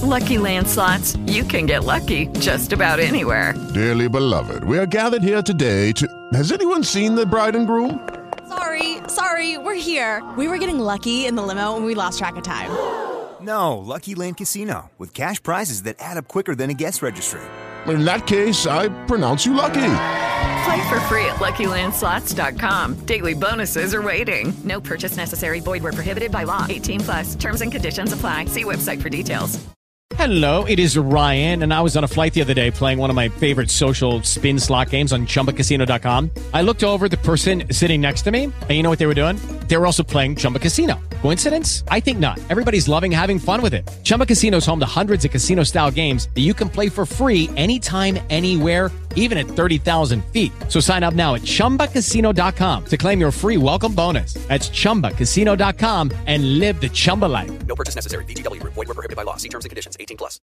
Lucky Land Slots, you can get lucky just about anywhere. Dearly beloved, we are gathered here today to... Has anyone seen the bride and groom? Sorry, we're here. We were getting lucky in the limo and we lost track of time. No, Lucky Land Casino, with cash prizes that add up quicker than a guest registry. In that case, I pronounce you lucky. Play for free at LuckyLandSlots.com. Daily bonuses are waiting. No purchase necessary. Void where prohibited by law. 18+. Terms and conditions apply. See website for details. Hello, it is Ryan, and I was on a flight the other day playing one of my favorite social spin slot games on ChumbaCasino.com. I looked over at the person sitting next to me, and you know what they were doing? They were also playing Chumba Casino. Coincidence? I think not. Everybody's loving having fun with it. Chumba Casino is home to hundreds of casino-style games that you can play for free anytime, anywhere, even at 30,000 feet. So sign up now at ChumbaCasino.com to claim your free welcome bonus. That's ChumbaCasino.com and live the Chumba life. No purchase necessary. VGW. Void where prohibited by law. See terms and conditions. 18+.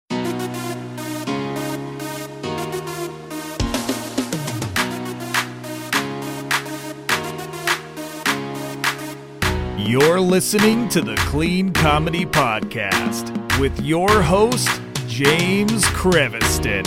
You're listening to the Clean Comedy Podcast with your host, James Creviston.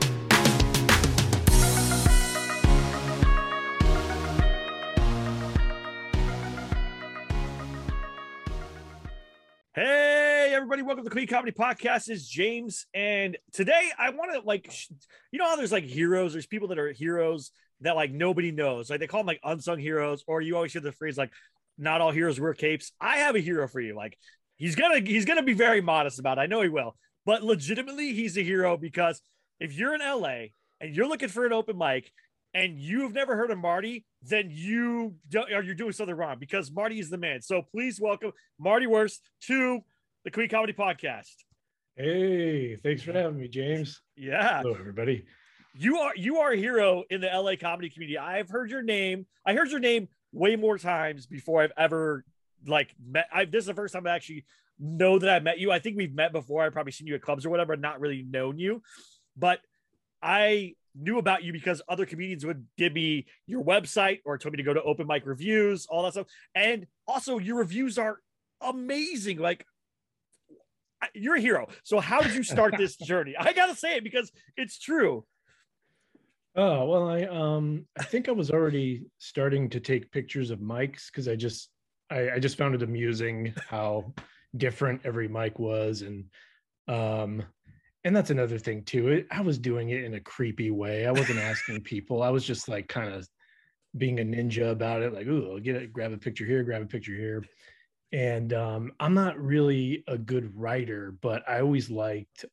Hey, everybody. Welcome to the Clean Comedy Podcast. This is James. And today I want to you know how there's like heroes? There's people that are heroes that like nobody knows. Like they call them like unsung heroes, or you always hear the phrase like, not all heroes wear capes. I have a hero for you. Like he's gonna be very modest about it. I know he will, but legitimately he's a hero because if you're in LA and you're looking for an open mic and you've never heard of Marty, then you're doing something wrong because Marty is the man. So please welcome Marty Wurst to the Clean Comedy Podcast. Hey, thanks for having me, James. Yeah. Hello, everybody. You are a hero in the LA comedy community. I've heard your name. I heard your name way more times before I've ever met. This is the first time I actually know that I met you. I think we've met before. I've probably seen you at clubs or whatever, not really known you, but I knew about you because other comedians would give me your website or told me to go to open mic reviews, all that stuff. And also your reviews are amazing. Like you're a hero. So how did you start this journey? I got to say it because it's true. Oh, well, I think I was already starting to take pictures of mics because I just found it amusing how different every mic was. And that's another thing too. I was doing it in a creepy way. I wasn't asking people. I was just like kind of being a ninja about it. Like, ooh, grab a picture here, grab a picture here. And I'm not really a good writer, but I always liked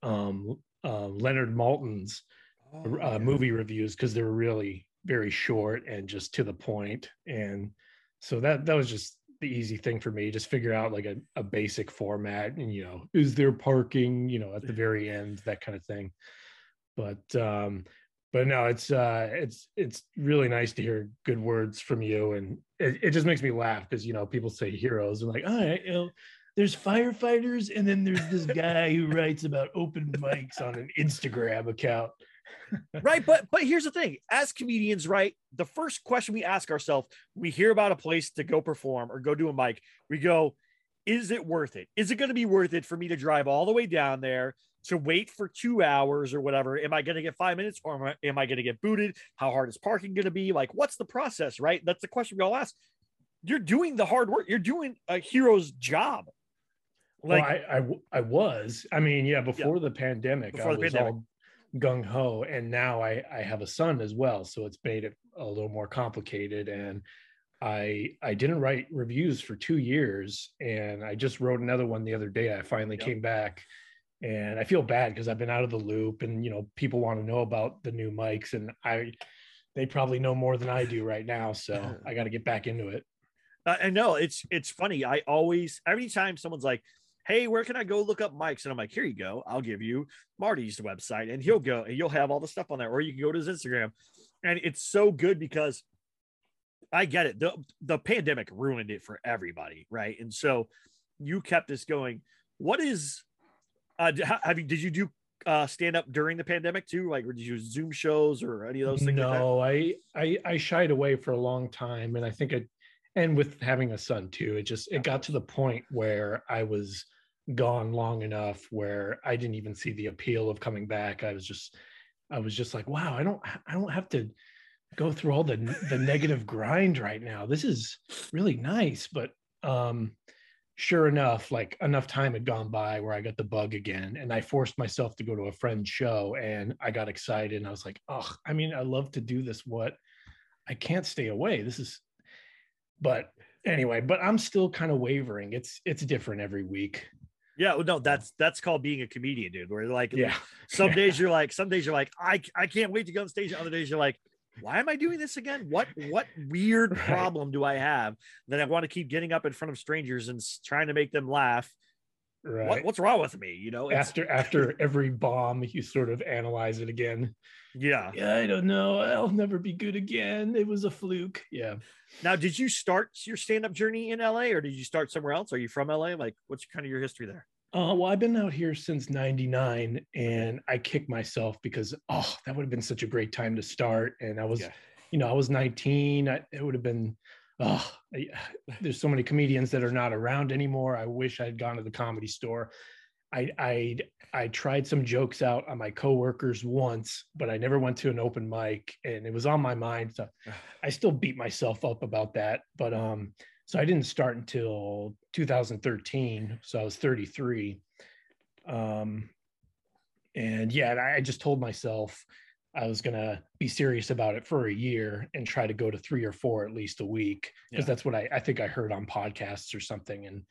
Leonard Maltin's movie reviews because they were really very short and just to the point. And so that was just the easy thing for me. Just figure out like a basic format and, is there parking, at the very end, that kind of thing. But no, it's really nice to hear good words from you. And it just makes me laugh because, people say heroes and like, all right, there's firefighters. And then there's this guy who writes about open mics on an Instagram account. Right. But here's the thing, as comedians, right? The first question we ask ourselves, we hear about a place to go perform or go do a mic. We go, is it worth it? Is it going to be worth it for me to drive all the way down there to wait for 2 hours or whatever? Am I going to get 5 minutes or am I going to get booted? How hard is parking going to be? Like, what's the process, right? That's the question we all ask. You're doing the hard work. You're doing a hero's job. Like, well, I was, before the pandemic, I was all gung-ho, and now I have a son as well, so it's made it a little more complicated. And I didn't write reviews for 2 years, and I just wrote another one the other day. I finally came back, and I feel bad because I've been out of the loop, and people want to know about the new mics, and they probably know more than I do right now, so I got to get back into it. I know it's funny. I always, every time someone's like, hey, where can I go look up mics? And I'm like, here you go. I'll give you Marty's website, and he'll go and you'll have all the stuff on there, or you can go to his Instagram. And it's so good because I get it. The pandemic ruined it for everybody. Right. And so you kept this going. What is, did you do stand up during the pandemic too? Like, or did you use Zoom shows or any of those things? No, like that? I shied away for a long time. And I think and with having a son too, it got to the point where I was gone long enough where I didn't even see the appeal of coming back. I was just like, wow, I don't have to go through all the negative grind right now. This is really nice. But sure enough, like enough time had gone by where I got the bug again, and I forced myself to go to a friend's show, and I got excited, and I was like, oh, I mean, I love to do this. What? I can't stay away. But anyway, but I'm still kind of wavering. It's different every week. Yeah, well, no, that's called being a comedian, dude. Where like, yeah, some days you're like, I can't wait to go on stage. Other days you're like, why am I doing this again? What weird problem do I have that I want to keep getting up in front of strangers and trying to make them laugh? Right. What's wrong with me? You know, after every bomb, you sort of analyze it again. Yeah. I don't know. I'll never be good again. It was a fluke. Yeah. Now, did you start your stand-up journey in LA, or did you start somewhere else? Are you from LA? Like, what's kind of your history there? Well, I've been out here since '99, and I kick myself because, that would have been such a great time to start. And I was, I was 19. It would have been, there's so many comedians that are not around anymore. I wish I'd gone to the Comedy Store. I tried some jokes out on my coworkers once, but I never went to an open mic, and it was on my mind. So I still beat myself up about that. But so I didn't start until 2013. So I was 33. And I just told myself I was going to be serious about it for a year and try to go to 3 or 4 at least a week, because that's what I think I heard on podcasts or something.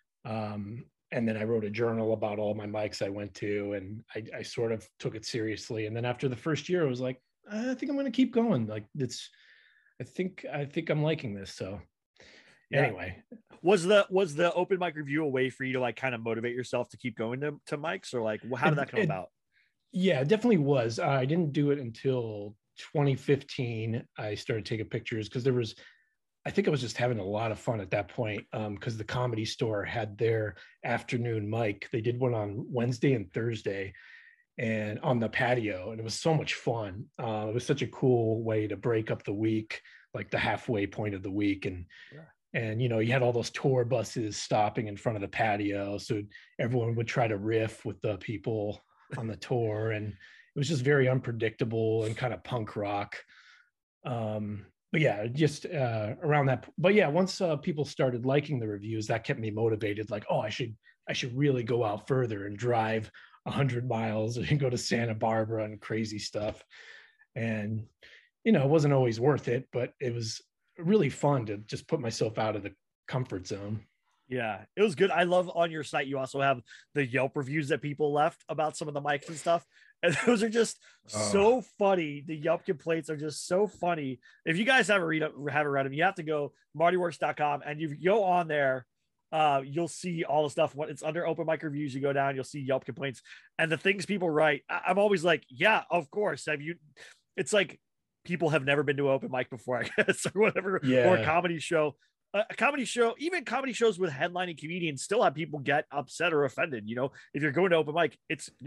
And then I wrote a journal about all my mics I went to, and I sort of took it seriously. And then after the first year, I was like, I think I'm going to keep going. Like I think I'm liking this. So anyway, was the open mic review a way for you to like kind of motivate yourself to keep going to mics, or like, how did that come about? Yeah, it definitely was. I didn't do it until 2015. I started taking pictures because I think I was just having a lot of fun at that point, because the Comedy Store had their afternoon mic. They did one on Wednesday and Thursday and on the patio, and it was so much fun. It was such a cool way to break up the week, like the halfway point of the week. And you had all those tour buses stopping in front of the patio, so everyone would try to riff with the people on the tour, and it was just very unpredictable and kind of punk rock. But yeah, just around that. But yeah, once people started liking the reviews, that kept me motivated. Like, I should really go out further and drive 100 miles and go to Santa Barbara and crazy stuff. And it wasn't always worth it, but it was really fun to just put myself out of the comfort zone. Yeah, it was good. I love on your site, you also have the Yelp reviews that people left about some of the mics and stuff. And those are just so funny. The Yelp complaints are just so funny. If you guys haven't read them, you have to go martyworks.com, and you go on there. You'll see all the stuff. When it's under open mic reviews, you go down, you'll see Yelp complaints and the things people write. I'm always like, yeah, of course. It's like people have never been to an open mic before, I guess, or whatever, or a comedy show. A comedy show, even comedy shows with headlining comedians still have people get upset or offended. If you're going to open mic,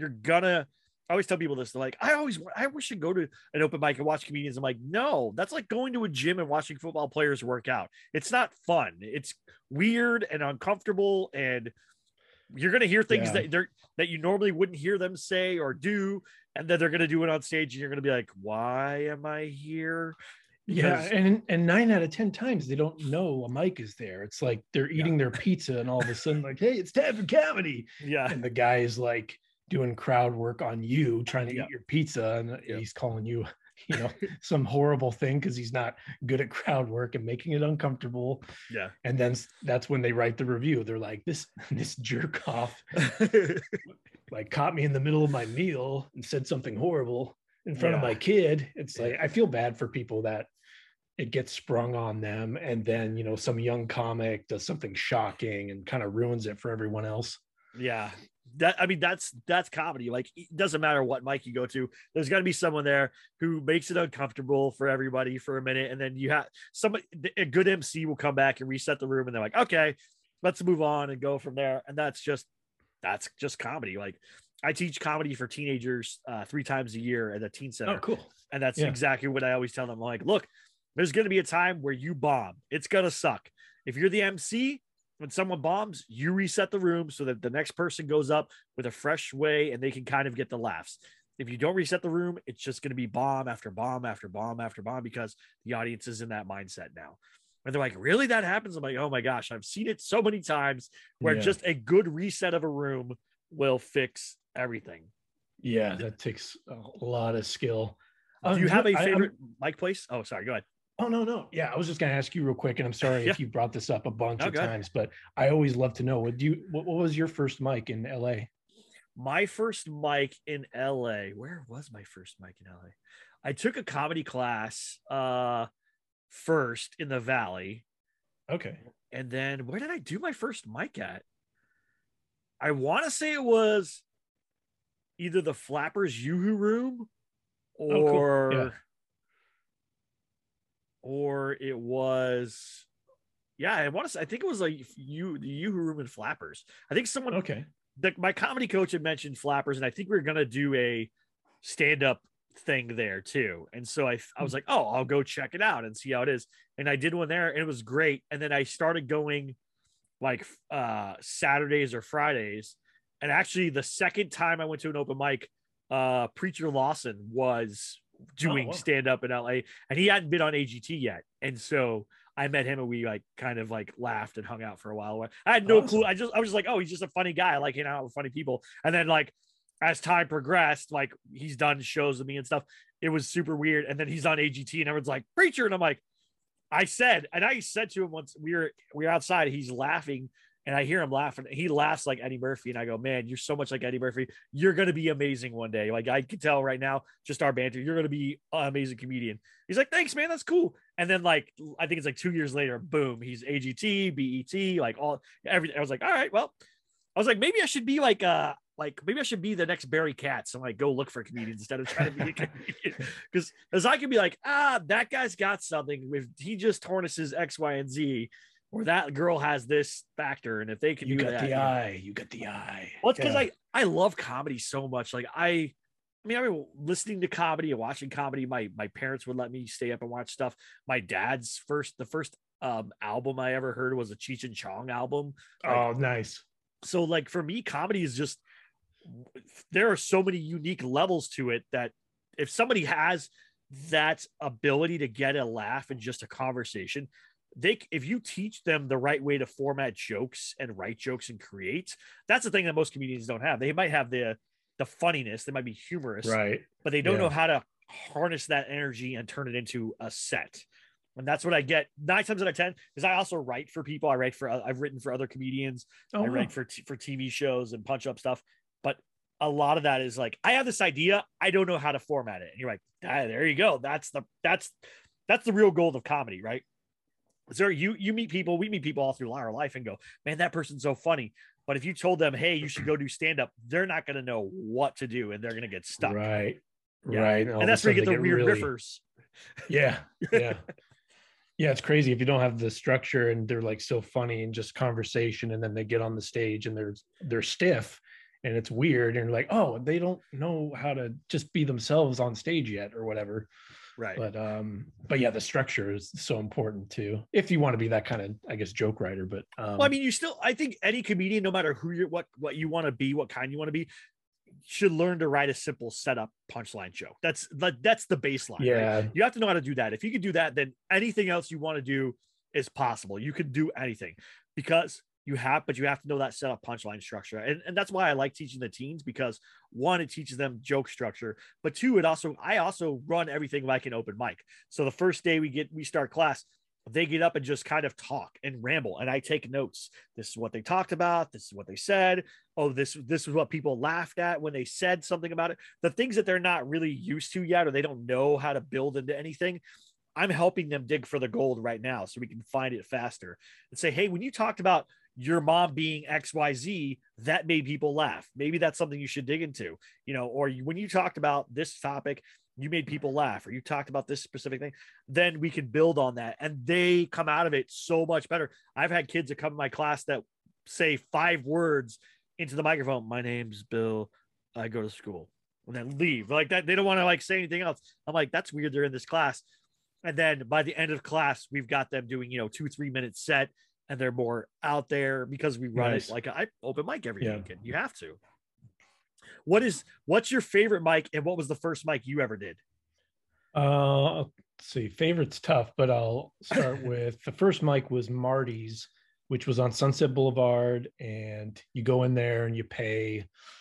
I always tell people this. They're like, I wish I'd go to an open mic and watch comedians. I'm like, no, that's like going to a gym and watching football players work out. It's not fun. It's weird and uncomfortable, and you're going to hear things that you normally wouldn't hear them say or do, and then they're going to do it on stage, and you're going to be like, why am I here? Because, and 9 out of 10 times they don't know a mic is there. It's like they're eating their pizza, and all of a sudden, like, hey, it's time for comedy. Yeah, and the guy is like doing crowd work on you, trying to eat your pizza, and he's calling you, some horrible thing because he's not good at crowd work and making it uncomfortable. Yeah, and then that's when they write the review. They're like, this jerk off, like caught me in the middle of my meal and said something horrible in front of my kid. It's like, I feel bad for people that it gets sprung on them, and then some young comic does something shocking and kind of ruins it for everyone else. Yeah, that's comedy. Like, it doesn't matter what mic you go to, there's got to be someone there who makes it uncomfortable for everybody for a minute, and then you have a good MC will come back and reset the room, and they're like, okay, let's move on and go from there. And that's just comedy. Like, I teach comedy for teenagers 3 times a year at the teen center. Oh, cool. And that's exactly what I always tell them. I'm like, look, there's going to be a time where you bomb. It's going to suck. If you're the MC, when someone bombs, you reset the room so that the next person goes up with a fresh way and they can kind of get the laughs. If you don't reset the room, it's just going to be bomb after bomb after bomb after bomb because the audience is in that mindset now. And they're like, really? That happens? I'm like, oh my gosh, I've seen it so many times where just a good reset of a room will fix everything. Yeah, that takes a lot of skill. Do you have a favorite mic place? Oh, sorry. Go ahead. Oh, no. Yeah, I was just going to ask you real quick, and I'm sorry if you brought this up a bunch of times, but I always love to know, what was your first mic in LA? My first mic in LA. Where was my first mic in LA? I took a comedy class first in the Valley. Okay. And then where did I do my first mic at? I want to say it was either the Flappers Yoo-Hoo Room or or it was I think it was like the Yoo-Hoo Room and Flappers. I think someone my comedy coach had mentioned Flappers, and I think we were gonna do a stand-up thing there too. And so I was like, oh, I'll go check it out and see how it is. And I did one there and it was great. And then I started going like Saturdays or Fridays. And actually the second time I went to an open mic, Preacher Lawson was doing stand-up in LA, and he hadn't been on AGT yet. And so I met him and we like kind of like laughed and hung out for a while. I had no clue. I was just like, oh, he's just a funny guy. I like hanging out with funny people. And then like, as time progressed, like he's done shows with me and stuff. It was super weird. And then he's on AGT and everyone's like, Preacher. And I'm like, I said to him once we were outside, he's laughing and I hear him laughing. He laughs like Eddie Murphy. And I go, man, you're so much like Eddie Murphy. You're going to be amazing one day. Like I can tell right now, just our banter, you're going to be an amazing comedian. He's like, thanks, man. That's cool. And then like, I think it's like 2 years later, boom, he's AGT, BET, like everything. I was like, all right, well, I was like, maybe I should be like maybe I should be the next Barry Katz and like go look for comedians instead of trying to be a comedian. Because I could be like, that guy's got something. If he just harnesses X, Y, and Z, or that girl has this factor, and if they can, you got the eye. Well, it's because I love comedy so much. Like I mean, listening to comedy and watching comedy. My parents would let me stay up and watch stuff. My dad's the first album I ever heard was a Cheech and Chong album. Oh, nice. So like for me, comedy is just, there are so many unique levels to it that if somebody has that ability to get a laugh in just a conversation, if you teach them the right way to format jokes and write jokes and create, that's the thing that most comedians don't have. They might have the funniness, they might be humorous, right? But they don't know how to harness that energy and turn it into a set. And that's what I get 9 times out of 10, because I also write for people. I've written for other comedians. I write for TV shows and punch up stuff. But a lot of that is like, I have this idea, I don't know how to format it. And you're like, there you go. That's the real goal of comedy, right? So you meet people, we meet people all through our life and go, man, that person's so funny. But if you told them, hey, you should go do stand-up, they're not going to know what to do and they're going to get stuck. Right. Yeah. Right. And that's where you get the weird riffers. Yeah. Yeah. Yeah, it's crazy if you don't have the structure and they're like so funny and just conversation, and then they get on the stage and they're stiff and it's weird, and you're like, oh, they don't know how to just be themselves on stage yet or whatever. Right. But yeah, the structure is so important too, if you want to be that kind of, I guess, joke writer. But well, I mean, I think any comedian, no matter who you're, what you want to be, what kind you want to be, should learn to write a simple setup punchline joke. That's the baseline. Yeah. Right? You have to know how to do that. If you can do that, then anything else you want to do is possible. You can do anything because you have to know that setup punchline structure. And that's why I like teaching the teens, because 1, it teaches them joke structure, but 2, I also run everything like an open mic. So the first day we start class, they get up and just kind of talk and ramble, and I take notes. This is what they talked about. This is what they said. Oh, this is what people laughed at when they said something about it. The things that they're not really used to yet, or they don't know how to build into anything, I'm helping them dig for the gold right now so we can find it faster and say, hey, when you talked about your mom being XYZ, that made people laugh. Maybe that's something you should dig into, or when you talked about this topic, you made people laugh, or you talked about this specific thing, then we can build on that. And they come out of it so much better. I've had kids that come in my class that say 5 words into the microphone. My name's Bill. I go to school, and then leave like that. They don't want to like say anything else. I'm like, that's weird. They're in this class. And then by the end of class, we've got them doing, 2-3 minute set. and they're more out there because we run Nice. it like I open mic every Yeah. weekend. You have to. What's your favorite mic, and what was the first mic you ever did? Let's see. Favorite's tough, but I'll start with the first mic was Marty's, which was on Sunset Boulevard, and you go in there and you pay.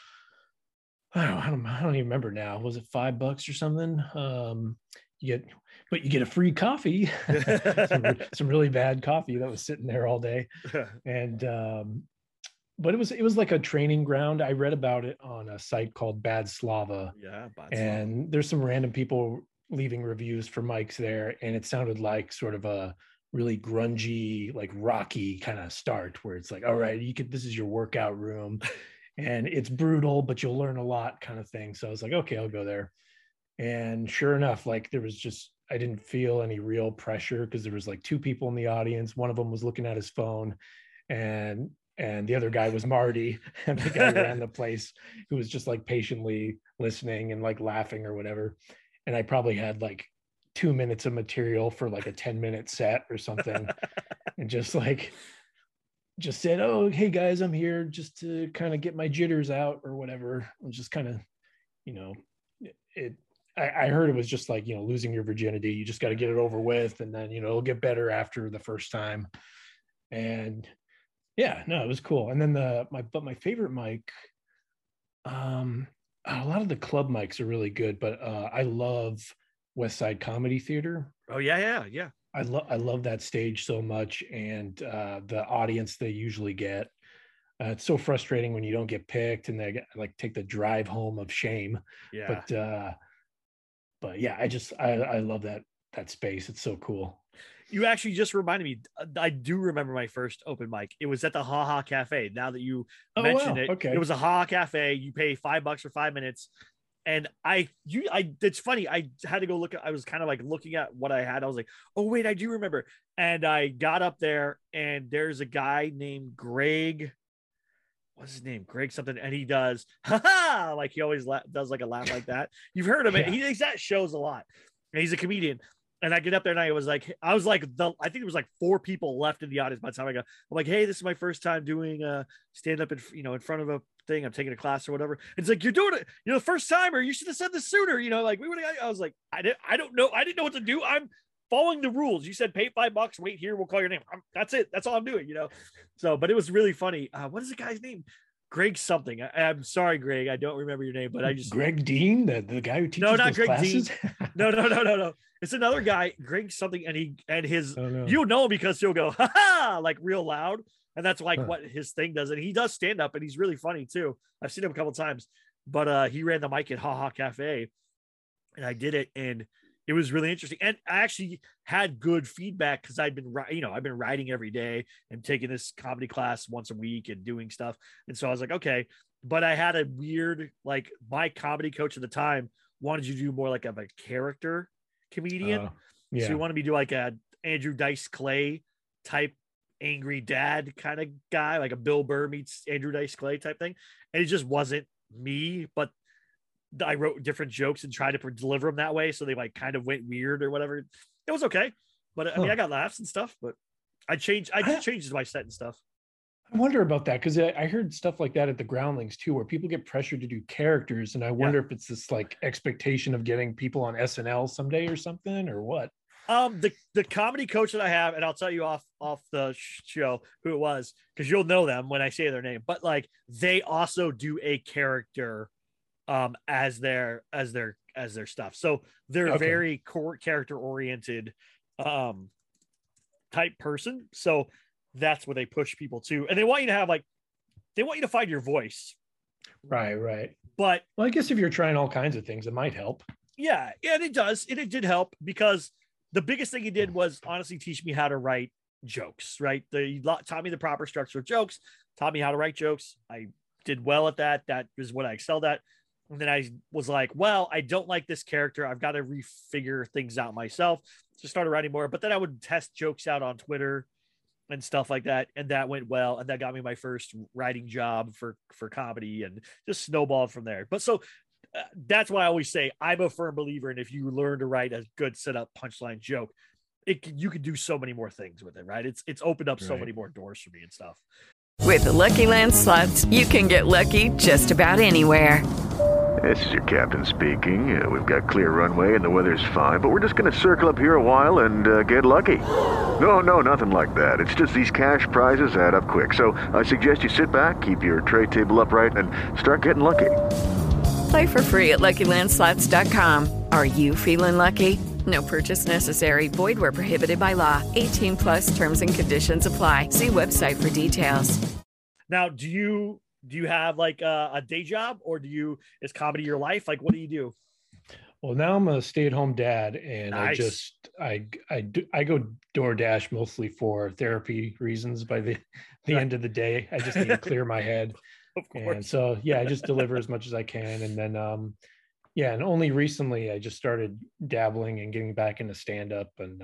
I don't even remember now. Was it $5 or something? You get a free coffee, some really bad coffee that was sitting there all day, and but it was like a training ground. I read about it on a site called Bad Slava, and there's some random people leaving reviews for mics there, and it sounded like sort of a really grungy, like rocky kind of start, where it's like, all right, this is your workout room, and it's brutal, but you'll learn a lot, kind of thing. So I was like, okay, I'll go there. And sure enough, like I didn't feel any real pressure because there was like two people in the audience. One of them was looking at his phone, and the other guy was Marty, and the guy ran the place, who was just like patiently listening and like laughing or whatever. And I probably had like 2 minutes of material for like a 10-minute set or something, and just said, oh, hey guys, I'm here just to kind of get my jitters out or whatever. I'm just kind of, I heard it was just like, losing your virginity. You just got to get it over with, and then, it'll get better after the first time. And yeah, no, it was cool. And then my favorite mic, a lot of the club mics are really good, but I love West Side Comedy Theater. Oh yeah. I love that stage so much, and the audience they usually get. It's so frustrating when you don't get picked, and they like take the drive home of shame. Yeah. But yeah, I love that space. It's so cool. You actually just reminded me. I do remember my first open mic. It was at the Ha Ha Cafe. Now that you mentioned it, okay. It was a Ha Ha Cafe. You pay $5 for 5 minutes. And it's funny. I had to go look at, I was kind of like looking at what I had. I was like, oh wait, I do remember. And I got up there, and there's a guy named Greg. What's his name? Greg something. And he does, ha, like he always does like a laugh like that. You've heard him. Yeah. He does that shows a lot. And he's a comedian. And I get up there and I was like, I think it was like 4 people left in the audience by the time I got. I'm like, hey, this is my first time doing stand up in front of a thing. I'm taking a class or whatever. And it's like, you're doing it, the first time, or you should have said this sooner. Like we would. I was like, I don't know. I didn't know what to do. I'm following the rules. You said pay $5. Wait here. We'll call your name. That's it. That's all I'm doing. So, but it was really funny. What is the guy's name? Greg something. I'm sorry, Greg. I don't remember your name, but I just Greg Dean, the guy who teaches no, not those Greg classes? Dean. No. It's another guy, Greg something, and his you'll know him because he'll go ha ha like real loud, and that's like what his thing does. And he does stand up, and he's really funny too. I've seen him a couple of times, but he ran the mic at Ha Ha Cafe, and I did it, and it was really interesting. And I actually had good feedback because I've been writing every day and taking this comedy class once a week and doing stuff. And so I was like, okay, but I had a weird, like my comedy coach at the time wanted you to do more like of a character comedian. So you wanted me to do like a Andrew Dice Clay type angry dad kind of guy, like a Bill Burr meets Andrew Dice Clay type thing. And it just wasn't me, but I wrote different jokes and tried to deliver them that way. So they like kind of went weird or whatever. It was okay. But I mean, I got laughs and stuff, but I changed my set and stuff. I wonder about that, because I heard stuff like that at the Groundlings too, where people get pressured to do characters, and I wonder if it's this like expectation of getting people on SNL someday or something, or what. The comedy coach that I have, and I'll tell you off the show who it was, because you'll know them when I say their name. But like they also do a character as their stuff, so they're very core character oriented type person. So that's what they push people to, and they want you to have they want you to find your voice. Right. But I guess if you're trying all kinds of things, it might help. Yeah, and it does. It did help, because the biggest thing he did was honestly teach me how to write jokes. Right, he taught me the proper structure of jokes, taught me how to write jokes. I did well at that. That is what I excelled at. And then I was like, well, I don't like this character. I've got to refigure things out myself. So started writing more, but then I would test jokes out on Twitter and stuff like that. And that went well. And that got me my first writing job for comedy, and just snowballed from there. But so that's why I always say I'm a firm believer in, if you learn to write a good setup punchline joke, you could do so many more things with it, right? It's opened up so Right. many more doors for me and stuff. With the Lucky Land Slots, you can get lucky just about anywhere. This is your captain speaking. We've got clear runway and the weather's fine, but we're just going to circle up here a while and get lucky. No, nothing like that. It's just these cash prizes add up quick. So I suggest you sit back, keep your tray table upright, and start getting lucky. Play for free at LuckyLandSlots.com. Are you feeling lucky? No purchase necessary. Void where prohibited by law. 18 plus terms and conditions apply. See website for details. Now, do you have like a day job, or is comedy your life? Like, what do you do? Well, now I'm a stay-at-home dad, and Nice. I go DoorDash mostly for therapy reasons. By the end of the day, I just need to clear my head. Of course. And so, yeah, I just deliver as much as I can. And then, and only recently I just started dabbling and getting back into stand-up. And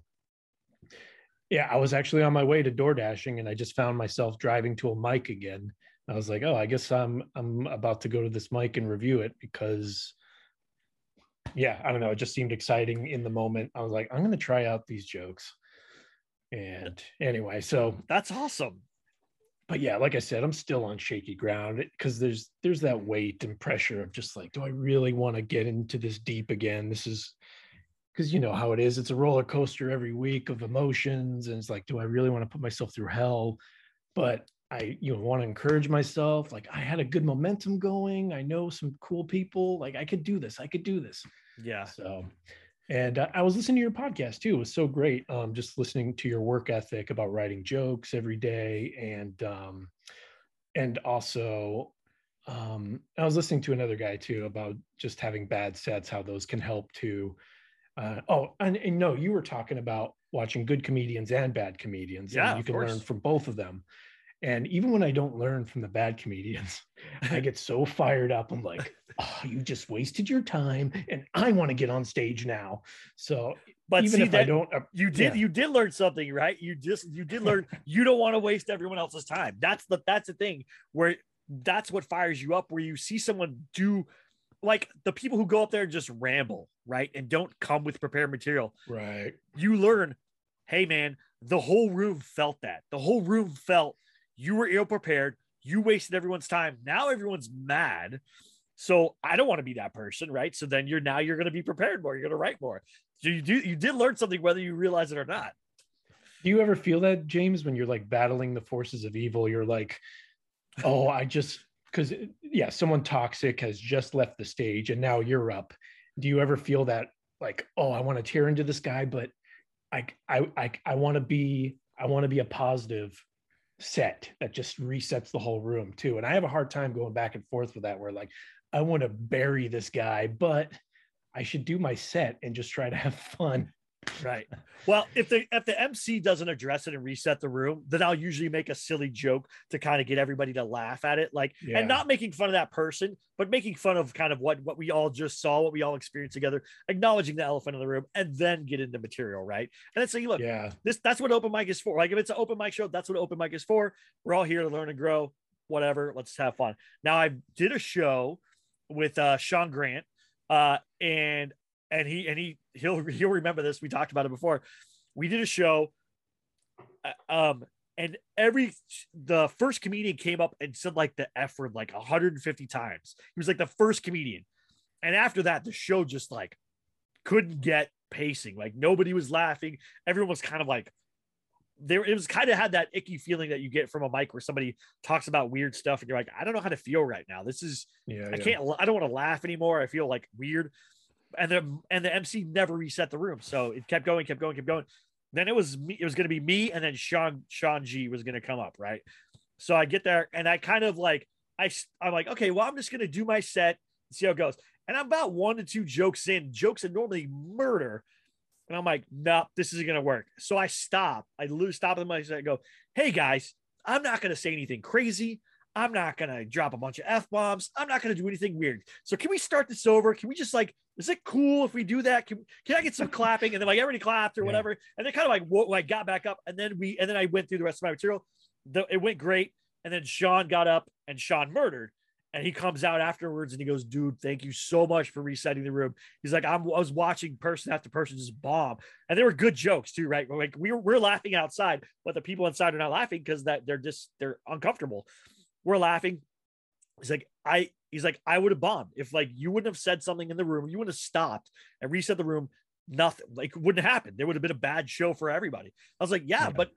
I was actually on my way to door dashing, and I just found myself driving to a mic again. I was like, oh, I guess I'm about to go to this mic and review it because, I don't know. It just seemed exciting in the moment. I was like, I'm going to try out these jokes. And anyway, so That's awesome. but yeah, like I said, I'm still on shaky ground because there's that weight and pressure of just like, do I really want to get into this deep again? This is because you know how it is. It's a roller coaster every week of emotions. And it's like, do I really want to put myself through hell? But I want to encourage myself. Like I had a good momentum going. I know some cool people. Like I could do this. Yeah. So, and I was listening to your podcast too. It was so great. Just listening to your work ethic about writing jokes every day. And also I was listening to another guy too, about just having bad sets, how those can help to, and no, you were talking about watching good comedians and bad comedians. Yeah, and you of can course. learn from both of them. And even when I don't learn from the bad comedians, I get so fired up. I'm like, oh, you just wasted your time and I want to get on stage now. So But even see, if I don't, you did learn something, right? You did learn you don't want to waste everyone else's time. That's the thing where that's what fires you up, where you see someone do, like the people who go up there and just ramble, right? And don't come with prepared material. right. You learn, hey man, the whole room felt that. The whole room felt you were ill prepared. You wasted everyone's time. Now everyone's mad. So I don't want to be that person, right? So then you're going to be prepared more. You're going to write more. So you did learn something, whether you realize it or not. Do you ever feel that, James, when you're like battling the forces of evil? You're like, oh, because someone toxic has just left the stage and now you're up. Do you ever feel that like, oh, I want to tear into this guy, but I want to be a positive set that just resets the whole room too. And I have a hard time going back and forth with that, where like, I want to bury this guy, but I should do my set and just try to have fun. Right. Well, if the MC doesn't address it and reset the room, then I'll usually make a silly joke to kind of get everybody to laugh at it. Like, and not making fun of that person, but making fun of kind of what we all just saw, what we all experienced together, acknowledging the elephant in the room, and then get into material. Right. And then say, look, that's what open mic is for. Like if it's an open mic show, that's what open mic is for. We're all here to learn and grow, whatever. Let's have fun. Now I did a show with Sean Grant, and he'll remember this. We talked about it before. We did a show, and the first comedian came up and said like the F word like 150 times. He was like the first comedian, and after that, the show just like couldn't get pacing. Like nobody was laughing. Everyone was kind of like it was kind of had that icky feeling that you get from a mic where somebody talks about weird stuff, and you're like, I don't know how to feel right now. This is I don't want to laugh anymore. I feel like weird. And the MC never reset the room. So it kept going. Then it was me. It was going to be me. And then Sean G was going to come up. Right. So I get there and I kind of like, I'm like, okay, well, I'm just going to do my set and see how it goes. And I'm about 1 to 2 jokes that normally murder. And I'm like, nope, this isn't going to work. So I stop. Stop the mic and I go, hey guys, I'm not going to say anything crazy. I'm not going to drop a bunch of F-bombs. I'm not going to do anything weird. So can we start this over? Can we just like, is it cool if we do that? Can I get some clapping? And then like everybody clapped or whatever. And then kind of like got back up. And then I went through the rest of my material. It went great. And then Sean got up and Sean murdered. And he comes out afterwards and he goes, dude, thank you so much for resetting the room. He's like, I was watching person after person just bomb. And they were good jokes too, right? Like we're laughing outside, but the people inside are not laughing because they're uncomfortable. We're laughing. He's like, I would have bombed if like you wouldn't have said something in the room, you wouldn't have stopped and reset the room. Nothing like wouldn't happen. There would have been a bad show for everybody. I was like, yeah. But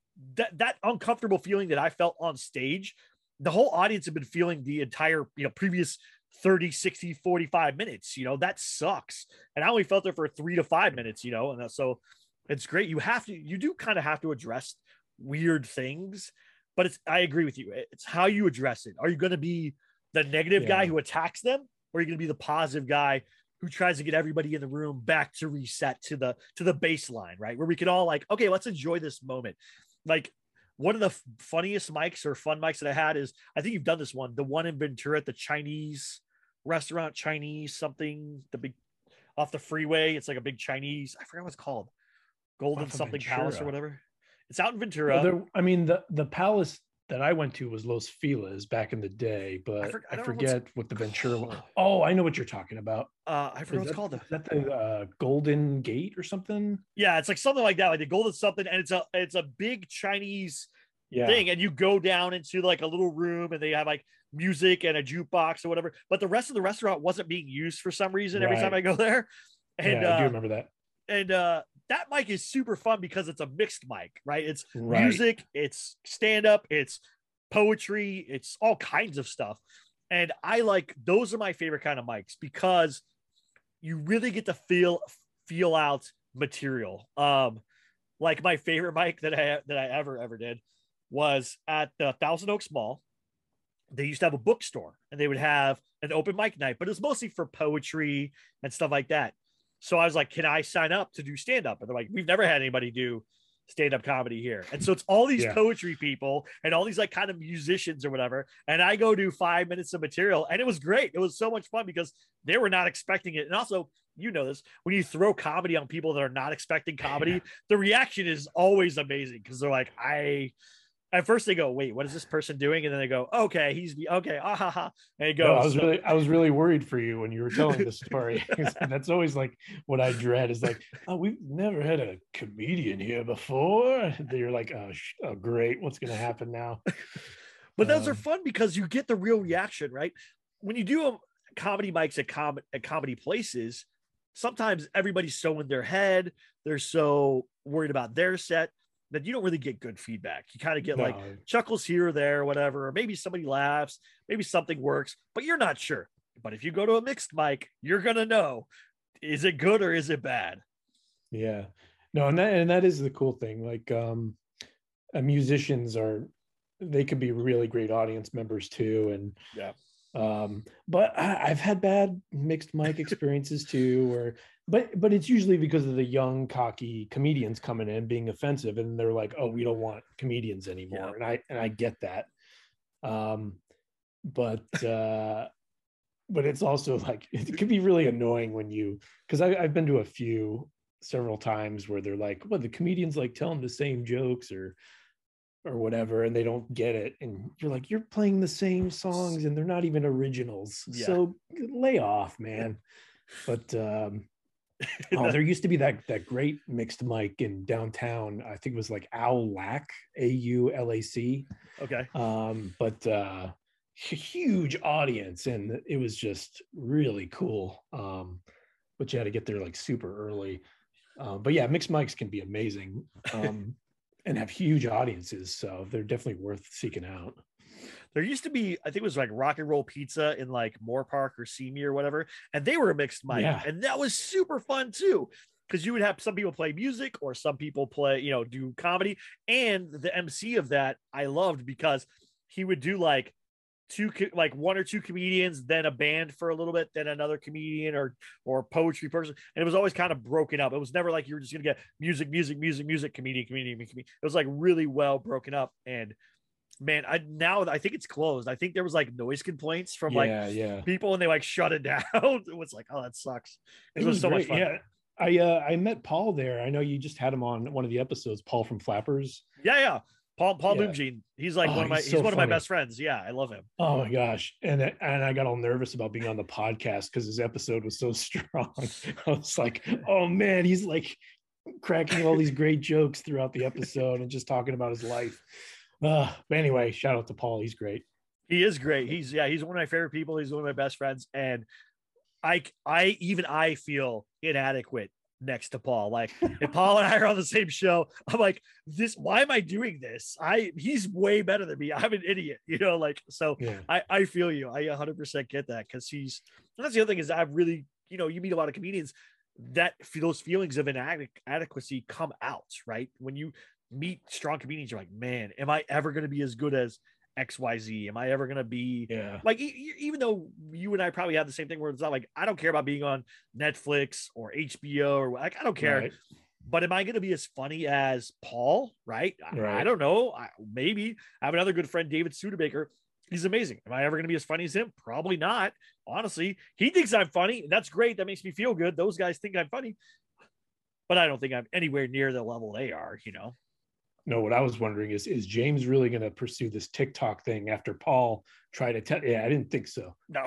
that uncomfortable feeling that I felt on stage, the whole audience had been feeling the entire, previous 30, 60, 45 minutes, that sucks. And I only felt it for 3 to 5 minutes, and so it's great. You do kind of have to address weird things, but I agree with you. It's how you address it. Are you going to be the negative guy who attacks them? Or are you going to be the positive guy who tries to get everybody in the room back to reset to the baseline, right? Where we can all like, okay, let's enjoy this moment. Like, one of the funniest mics or fun mics that I had is, I think you've done this one, the one in Ventura at the Chinese restaurant, something, the big off the freeway. It's like a big Chinese, I forgot what it's called. Golden something Ventura. Palace or whatever. It's out in Ventura. Well, the palace that I went to was Los Feliz back in the day, but I forget what the Ventura was. Oh, I know what you're talking about. I forget what it's called. Is that the Golden Gate or something? Yeah, it's like something like that, like the Golden something, and it's a big Chinese thing, and you go down into like a little room, and they have like music and a jukebox or whatever. But the rest of the restaurant wasn't being used for some reason every time I go there. And I do remember that. And that mic is super fun because it's a mixed mic, right? It's music, it's stand-up, it's poetry, it's all kinds of stuff. And those are my favorite kind of mics because you really get to feel out material. Like my favorite mic that I ever did was at the Thousand Oaks Mall. They used to have a bookstore and they would have an open mic night, but it was mostly for poetry and stuff like that. So I was like, can I sign up to do stand-up? And they're like, we've never had anybody do stand-up comedy here. And so it's all these poetry people and all these like kind of musicians or whatever. And I go do 5 minutes of material and it was great. It was so much fun because they were not expecting it. And also, this, when you throw comedy on people that are not expecting comedy, the reaction is always amazing because they're like, at first they go, wait, what is this person doing? And then they go, okay, he's okay. Ah, ha, ha. And it goes. No, I was really worried for you when you were telling the story. That's always like what I dread is like, oh, we've never had a comedian here before. You're like, oh, great. What's going to happen now? But those are fun because you get the real reaction, right? When you do comedy mics at comedy places, sometimes everybody's so in their head. They're so worried about their set that you don't really get good feedback. You kind of get like chuckles here or there, or whatever, or maybe somebody laughs, maybe something works, but you're not sure. But if you go to a mixed mic, you're going to know, is it good or is it bad? Yeah, no. And that is the cool thing. Like musicians they could be really great audience members too. And but I've had bad mixed mic experiences too, but it's usually because of the young cocky comedians coming in being offensive and they're like, oh, we don't want comedians anymore. And I get that. But it's also like, it could be really annoying because I've been to a few several times where they're like, well, the comedians like telling the same jokes or whatever, and they don't get it. And you're like, you're playing the same songs and they're not even originals. So lay off, man. But there used to be that great mixed mic in downtown. I think it was like Aulac, AULAC. Okay. But huge audience, and it was just really cool. But you had to get there like super early. But yeah, mixed mics can be amazing. And have huge audiences, so they're definitely worth seeking out. There used to be, I think it was like Rock and Roll Pizza in like Moore Park or Seymour or whatever, and they were a mixed mic, and that was super fun too, because you would have some people play music or some people play, do comedy, and the MC of that I loved because he would do like one or two comedians, then a band for a little bit, then another comedian or poetry person. And it was always kind of broken up. It was never like you were just going to get music, comedian. It was like really well broken up. And man, I think it's closed. I think there was like noise complaints from people and they like shut it down. It was like, oh, that sucks. It was so much fun. Yeah. I met Paul there. I know you just had him on one of the episodes, Paul from Flappers. Yeah. Paul Yeah. Moomjean. He's like he's one so of my funny. best friends. Yeah, I love him. Oh my gosh. And I got all nervous about being on the podcast because his episode was so strong. I was like, oh man, he's like cracking all these great jokes throughout the episode and just talking about his life. But anyway, shout out to Paul. He's great. He is great. He's one of my favorite people. He's one of my best friends. And I feel inadequate next to Paul. Like if Paul and I are on the same show, I'm like, why am I doing this? He's way better than me. I'm an idiot, so Yeah. I feel you. I 100% get that. Cause that's the other thing is I've really, you meet a lot of comedians that those feelings of inadequacy come out, right? When you meet strong comedians, you're like, man, am I ever going to be as good as XYZ? Am I ever going to be like, even though you and I probably have the same thing where it's not like, I don't care about being on Netflix or HBO or like, I don't care, Right. but am I going to be as funny as Paul? Right. I don't know. Maybe I have another good friend, David Studebaker. He's amazing. Am I ever going to be as funny as him? Probably not. Honestly, he thinks I'm funny. That's great. That makes me feel good. Those guys think I'm funny, but I don't think I'm anywhere near the level they are, No, what I was wondering is James really going to pursue this TikTok thing after Paul tried to tell? Yeah, I didn't think so. No.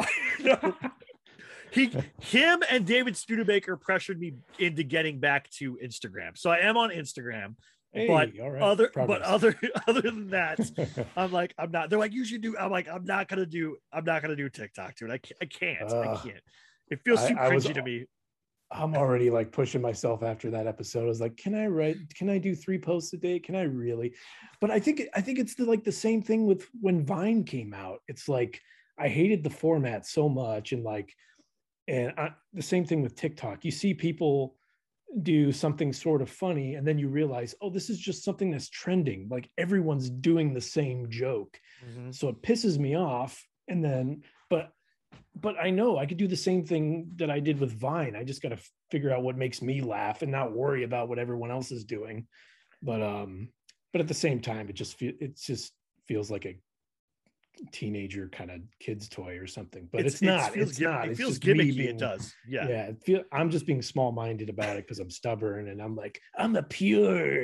Him and David Studebaker pressured me into getting back to Instagram. So I am on Instagram, Hey, but all right. other Progress. than that, I'm like, I'm not. They're like, you should do. I'm like, I'm not gonna do TikTok, dude. I can't. I can't. It feels too cringy to me. I'm already like pushing myself after that episode. I was like, can I do 3 posts a day? Can I really? But I think it's the same thing with when Vine came out. It's like, I hated the format so much. And the same thing with TikTok. You see people do something sort of funny and then you realize, oh, this is just something that's trending. Like everyone's doing the same joke. Mm-hmm. So it pisses me off. And then, but I know I could do the same thing that I did with Vine. I just got to figure out what makes me laugh and not worry about what everyone else is doing. But at the same time, it just feels like a teenager kind of kid's toy or something, but it's not. It feels gimmicky. It does. Yeah. I'm just being small-minded about it because I'm stubborn and I'm like, I'm a pure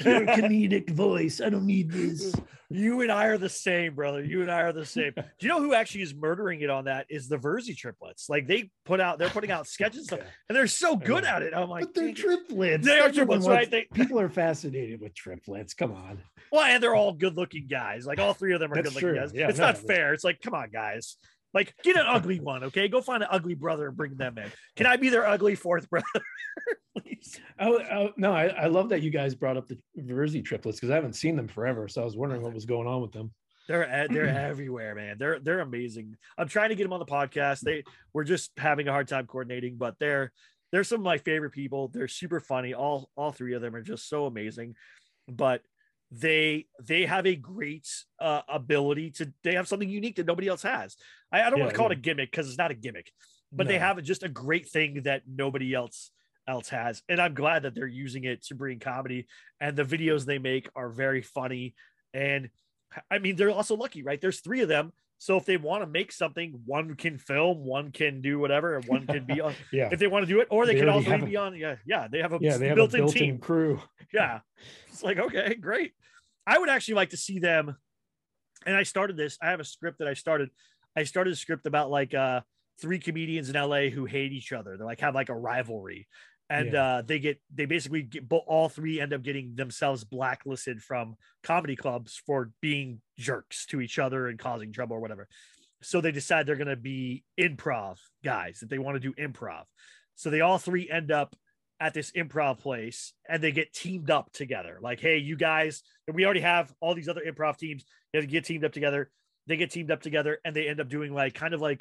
comedic voice. I don't need this. You and I are the same, brother. You and I are the same. Do you know who actually is murdering it on that? Is the Verzi triplets. Like they're putting out sketches and stuff, and they're so good at it. I'm like, but they're triplets. They are triplets, right? People are fascinated with triplets. Come on. Well, and they're all good-looking guys. Like all 3 of them are good-looking guys. Yeah, it's not fair. It's like, come on, guys. Like, get an ugly one, okay? Go find an ugly brother and bring them in. Can I be their ugly 4th brother? Please. No, I love that you guys brought up the Verzi triplets because I haven't seen them forever. So I was wondering what was going on with them. They're everywhere, man. They're amazing. I'm trying to get them on the podcast. We're just having a hard time coordinating, but they're some of my favorite people. They're super funny. All 3 of them are just so amazing. But they have a great ability they have something unique that nobody else has. I don't want to call it a gimmick because it's not a gimmick, but they have just a great thing that nobody else has. And I'm glad that they're using it to bring comedy, and the videos they make are very funny. And I mean, they're also lucky, right? There's 3 of them. So if they want to make something, one can film, one can do whatever, and one can be on if they want to do it, or they can also be on. They have a built-in team crew. Yeah. It's like, okay, great. I would actually like to see them. And I started this. I have a script that I started. I started a script about like 3 comedians in LA who hate each other. They're like have like a rivalry. And they basically get all 3 end up getting themselves blacklisted from comedy clubs for being jerks to each other and causing trouble or whatever. So they decide they're going to be improv guys, that they want to do improv. So they all 3 end up at this improv place and they get teamed up together. Like, hey, you guys, and we already have all these other improv teams. They get teamed up together. They get teamed up together and they end up doing like kind of like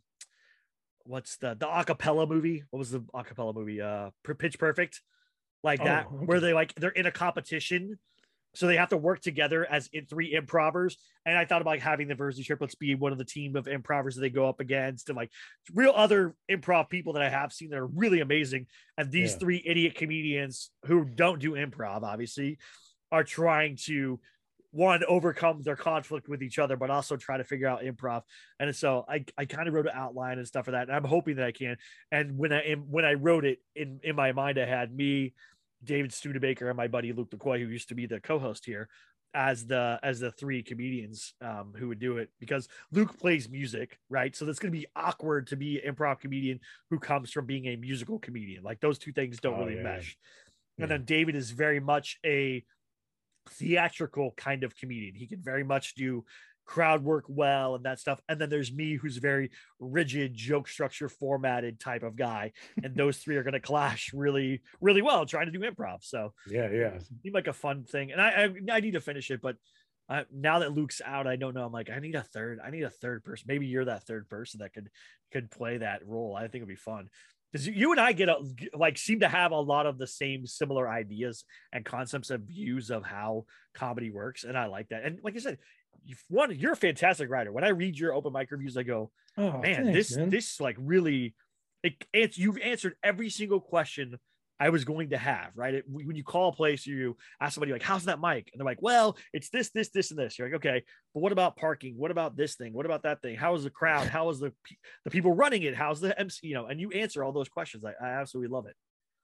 what's the acapella movie? What was the acapella movie? Pitch Perfect, like that, where they're in a competition, so they have to work together as 3 improvers. And I thought about like having the Verzi triplets be one of the team of improvers that they go up against, and like real other improv people that I have seen that are really amazing. And these 3 idiot comedians who don't do improv, obviously, are trying to overcome their conflict with each other, but also try to figure out improv. And so I kind of wrote an outline and stuff for that. And I'm hoping that I can. And when I wrote it in my mind, I had me, David Studebaker, and my buddy Luke McCoy, who used to be the co-host here. as the three comedians who would do it, because Luke plays music, right? So that's going to be awkward to be an improv comedian who comes from being a musical comedian. Like those two things don't really mesh. And then David is very much a theatrical kind of comedian. He can very much do crowd work well and that stuff. And then there's me, who's very rigid, joke structure formatted type of guy. And those three are going to clash really, really well trying to do improv. So yeah, seemed like a fun thing. And I need to finish it, but now that Luke's out, I don't know. I'm like, I need a third person. Maybe you're that third person that could play that role. I think it'd be fun. Because you and I seem to have a lot of the same similar ideas and concepts and views of how comedy works. And I like that. And like I said, you're a fantastic writer. When I read your open mic reviews, I go, oh man, thanks, this like really, you've answered every single question I was going to have, right? When you call a place, you ask somebody like, how's that mic? And they're like, well, it's this, and this. You're like, okay, but what about parking? What about this thing? What about that thing? How is the crowd? How is the people running it? How's the MC, and you answer all those questions. I absolutely love it.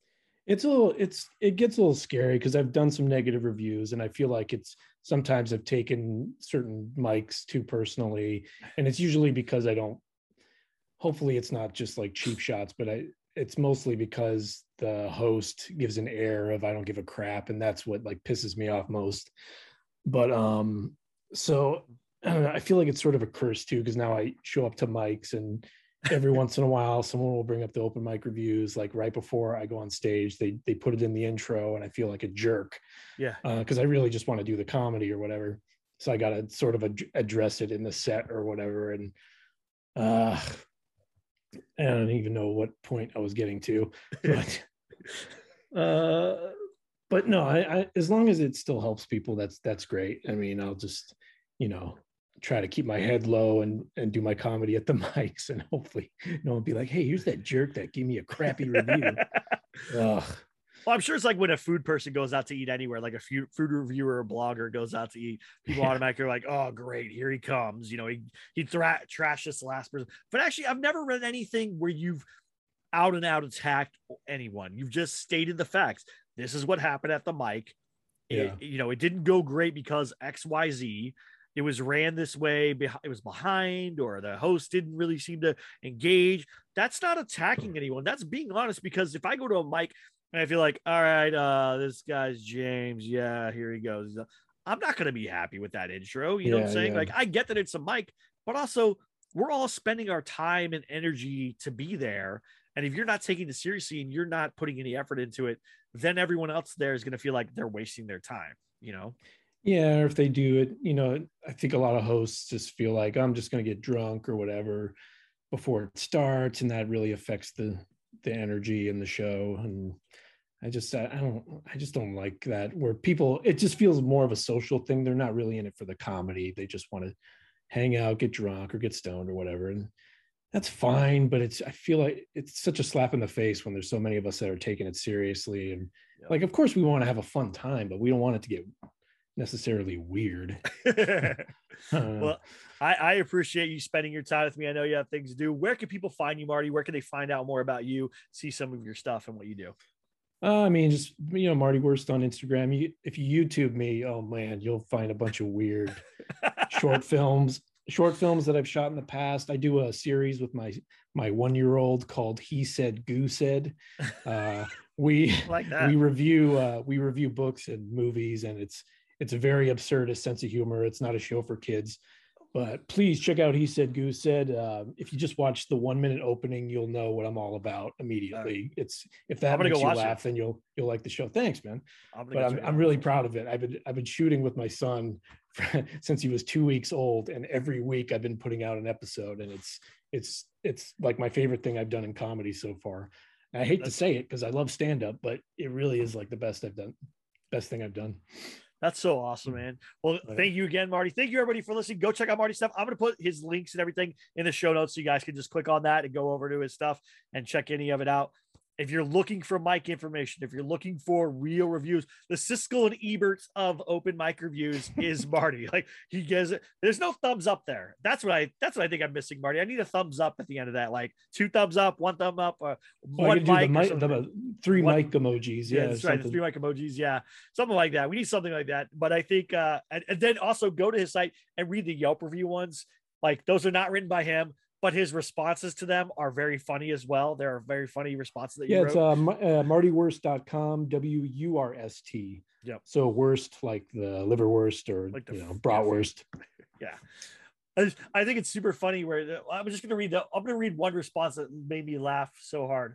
It gets a little scary because I've done some negative reviews, and I feel like sometimes I've taken certain mics too personally, and it's usually because hopefully it's not just like cheap shots, but it's mostly because the host gives an air of I don't give a crap, and that's what like pisses me off most. But so I don't know, I feel like it's sort of a curse too, because now I show up to mics and every once in a while someone will bring up the open mic reviews like right before I go on stage. They put it in the intro and I feel like a jerk. Yeah. Because I really just want to do the comedy or whatever. So I got to sort of address it in the set or whatever. And I don't even know what point I was getting to, but no, I as long as it still helps people, that's great. I mean, I'll just, try to keep my head low and do my comedy at the mics, and hopefully no one be like, hey, here's that jerk that gave me a crappy review. Well, I'm sure it's like when a food person goes out to eat anywhere, like a food reviewer or blogger goes out to eat, people automatically are like, oh, great, here he comes. He trashed this last person. But actually, I've never read anything where you've out and out attacked anyone. You've just stated the facts. This is what happened at the mic. Yeah. It didn't go great because XYZ. It was ran this way. It was behind, or the host didn't really seem to engage. That's not attacking anyone. That's being honest, because if I go to a mic and I feel like, all right, this guy's James. Yeah, here he goes. I'm not going to be happy with that intro. You know what I'm saying? Yeah. Like, I get that it's a mic, but also we're all spending our time and energy to be there. And if you're not taking it seriously and you're not putting any effort into it, then everyone else there is going to feel like they're wasting their time, Yeah, or if they do it, I think a lot of hosts just feel like I'm just going to get drunk or whatever before it starts, and that really affects the energy in the show. And I just don't like that, where people, it just feels more of a social thing. They're not really in it for the comedy. They just want to hang out, get drunk or get stoned or whatever. And that's fine, but I feel like it's such a slap in the face when there's so many of us that are taking it seriously. And like, of course we want to have a fun time, but we don't want it to get necessarily weird. Well, I appreciate you spending your time with me. I know you have things to do. Where can people find you, Marty? Where can they find out more about you, see some of your stuff and what you do? I mean, just, Marty Wurst on Instagram. If you YouTube me, oh man, you'll find a bunch of weird short films that I've shot in the past. I do a series with my 1-year-old called He Said, Goo Said. We review books and movies, and it's a very absurdist sense of humor. It's not a show for kids, but please check out He Said, Goo Said. If you just watch the 1-minute opening, you'll know what I'm all about immediately. If that makes you laugh, then you'll like the show. Thanks, man. I'm really proud of it. I've been shooting with my son since he was 2 weeks old, and every week I've been putting out an episode, and it's like my favorite thing I've done in comedy so far. And I hate to say it because I love stand-up, but it really is like the best thing I've done. That's so awesome, man. Well, thank you again, Marty. Thank you, everybody, for listening. Go check out Marty's stuff. I'm going to put his links and everything in the show notes so you guys can just click on that and go over to his stuff and check any of it out. if you're looking for mic information, if you're looking for real reviews, the Siskel and Eberts of open mic reviews is Marty. Like he gives it. There's no thumbs up there. That's what I think I'm missing, Marty. I need a thumbs up at the end of that. Like 2 thumbs up, 1 thumb up, or one mic. The 3 mic emojis. Yeah, that's right. The 3 mic emojis. Yeah. Something like that. We need something like that. But I think, and then also go to his site and read the Yelp review ones. Like those are not written by him, but his responses to them are very funny as well. There are very funny responses that you wrote. It's martywurst.com, WURST. Yep. So worst like the liverwurst or like bratwurst. Yeah. I think it's super funny where I'm just going to read one response that made me laugh so hard.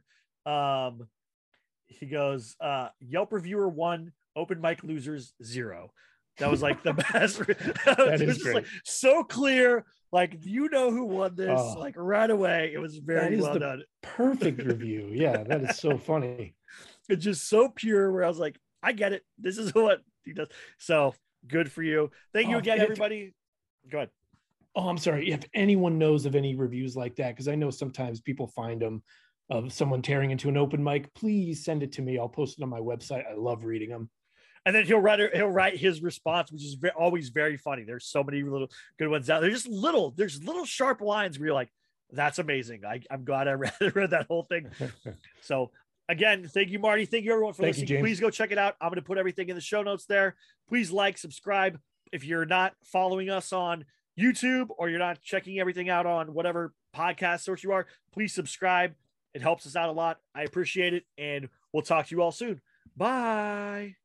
He goes, Yelp reviewer 1, open mic losers 0. That was like the best. That is great. Like, so clear. Like, you know who won this, like right away. It was very well done. Perfect review. Yeah, that is so funny. It's just so pure where I was like, I get it. This is what he does. So good for you. Thank you again, everybody. Go ahead. Oh, I'm sorry. If anyone knows of any reviews like that, because I know sometimes people find them of someone tearing into an open mic, please send it to me. I'll post it on my website. I love reading them. And then he'll write his response, which is always very funny. There's so many little good ones out. There's little sharp lines where you're like, that's amazing. I'm glad I read that whole thing. So again, thank you, Marty. Thank you everyone for listening. Please go check it out. I'm going to put everything in the show notes there. Please like, subscribe. If you're not following us on YouTube or you're not checking everything out on whatever podcast source you are, please subscribe. It helps us out a lot. I appreciate it. And we'll talk to you all soon. Bye.